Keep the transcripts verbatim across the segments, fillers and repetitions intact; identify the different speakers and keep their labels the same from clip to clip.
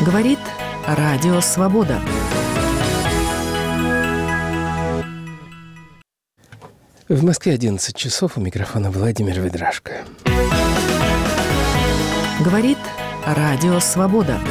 Speaker 1: Говорит Радио Свобода.
Speaker 2: В Москве одиннадцать часов, у микрофона Владимир Ведрашко.
Speaker 1: Говорит Радио Свобода.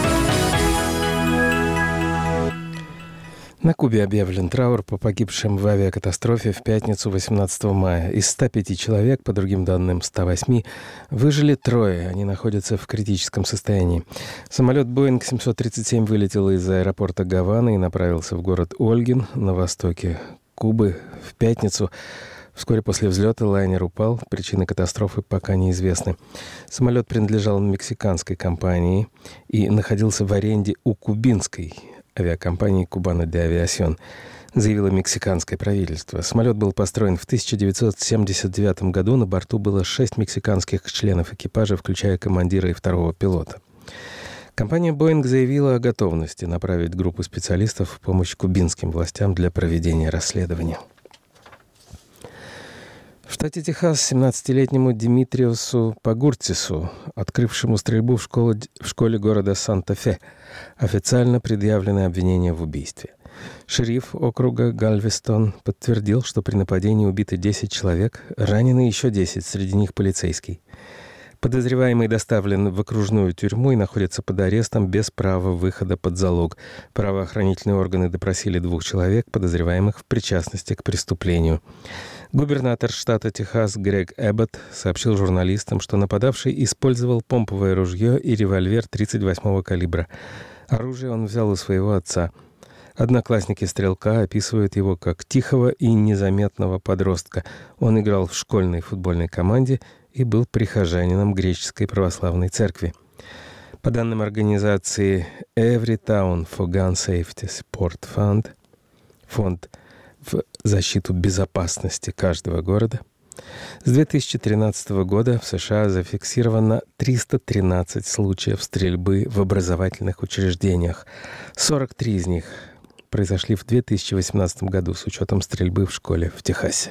Speaker 2: На Кубе объявлен траур по погибшим в авиакатастрофе в пятницу восемнадцатого мая. Из ста пяти человек, по другим данным ста восьми, выжили трое. Они находятся в критическом состоянии. Самолет Боинг семьсот тридцать семь вылетел из аэропорта Гаваны и направился в город Ольгин на востоке Кубы в пятницу. Вскоре после взлета лайнер упал. Причины катастрофы пока неизвестны. Самолет принадлежал мексиканской компании и находился в аренде у кубинской авиакомпании «Кубана де Авиасьон», заявило мексиканское правительство. Самолет был построен в тысяча девятьсот семьдесят девятом году. На борту было шесть мексиканских членов экипажа, включая командира и второго пилота. Компания «Боинг» заявила о готовности направить группу специалистов в помощь кубинским властям для проведения расследования. В штате Техас семнадцатилетнему Димитриосу Пагурцису, открывшему стрельбу в школе, в школе города Санта-Фе, официально предъявлены обвинения в убийстве. Шериф округа Галвестон подтвердил, что при нападении убиты десять человек, ранены еще десять, среди них полицейский. Подозреваемый доставлен в окружную тюрьму и находится под арестом без права выхода под залог. Правоохранительные органы допросили двух человек, подозреваемых в причастности к преступлению. Губернатор штата Техас Грег Эббот сообщил журналистам, что нападавший использовал помповое ружье и револьвер тридцать восьмого калибра. Оружие он взял у своего отца. Одноклассники стрелка описывают его как тихого и незаметного подростка. Он играл в школьной футбольной команде и был прихожанином греческой православной церкви. По данным организации Everytown for Gun Safety Support Fund, фонд в защиту безопасности каждого города, с две тысячи тринадцатого года в США зафиксировано триста тринадцать случаев стрельбы в образовательных учреждениях. сорок три из них произошли в две тысячи восемнадцатом году с учетом стрельбы в школе в Техасе.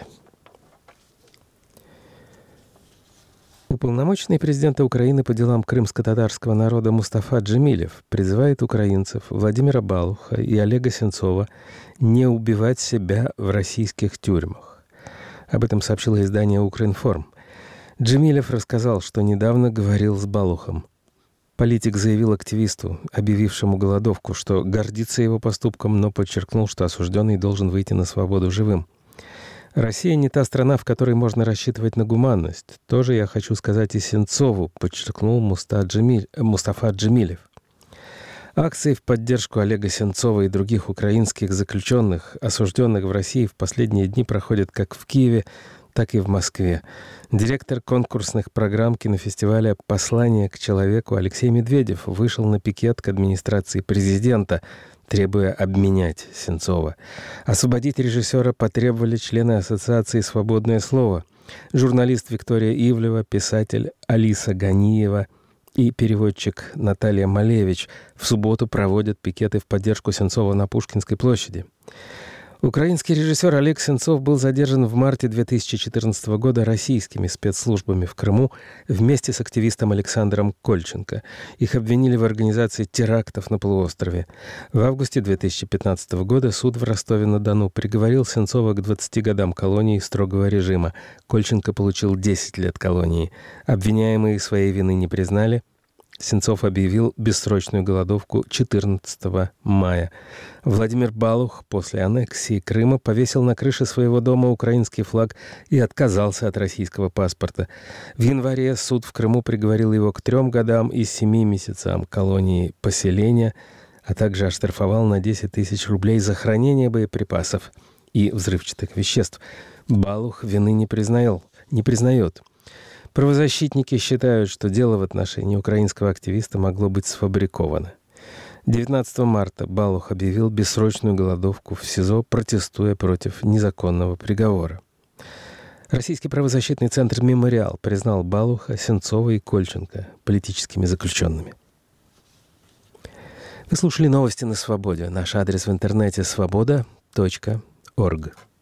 Speaker 2: Уполномоченный президента Украины по делам крымско-татарского народа Мустафа Джемилев призывает украинцев Владимира Балуха и Олега Сенцова не убивать себя в российских тюрьмах. Об этом сообщило издание «Укринформ». Джемилев рассказал, что недавно говорил с Балухом. Политик заявил активисту, объявившему голодовку, что гордится его поступком, но подчеркнул, что осужденный должен выйти на свободу живым. «Россия не та страна, в которой можно рассчитывать на гуманность. Тоже я хочу сказать и Сенцову», подчеркнул Муста Джемиль, Мустафа Джемилев. Акции в поддержку Олега Сенцова и других украинских заключенных, осужденных в России, в последние дни проходят как в Киеве, так и в Москве. Директор конкурсных программ кинофестиваля «Послание к человеку» Алексей Медведев вышел на пикет к администрации президента, требуя обменять Сенцова. Освободить режиссера потребовали члены Ассоциации «Свободное слово», журналист Виктория Ивлева, писатель Алиса Ганиева и переводчик Наталья Малевич в субботу проводят пикеты в поддержку Сенцова на Пушкинской площади. Украинский режиссер Олег Сенцов был задержан в марте две тысячи четырнадцатого года российскими спецслужбами в Крыму вместе с активистом Александром Кольченко. Их обвинили в организации терактов на полуострове. В августе две тысячи пятнадцатого года суд в Ростове-на-Дону приговорил Сенцова к двадцати годам колонии строгого режима. Кольченко получил десять лет колонии. Обвиняемые своей вины не признали. Сенцов объявил бессрочную голодовку четырнадцатого мая. Владимир Балух после аннексии Крыма повесил на крыше своего дома украинский флаг и отказался от российского паспорта. В январе суд в Крыму приговорил его к трем годам и семи месяцам колонии поселения, а также оштрафовал на десять тысяч рублей за хранение боеприпасов и взрывчатых веществ. Балух вины не признал, не признает. Правозащитники считают, что дело в отношении украинского активиста могло быть сфабриковано. девятнадцатого марта Балух объявил бессрочную голодовку в СИЗО, протестуя против незаконного приговора. Российский правозащитный центр «Мемориал» признал Балуха, Сенцова и Кольченко политическими заключенными. Вы слушали новости на Свободе. Наш адрес в интернете свобода точка орг.